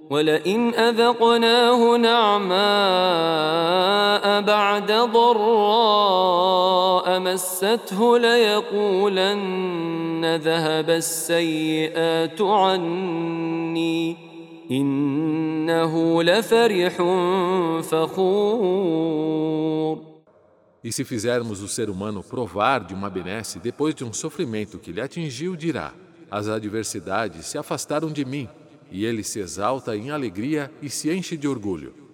ولئن أذقناه نعماء بعد ضراء مسته ليقولن ذهب السيئات عني إنه لفرح فخور. E se fizermos o ser humano provar de uma benesse depois de um sofrimento que lhe atingiu, dirá: as adversidades se afastaram de mim, e ele se exalta em alegria e se enche de orgulho.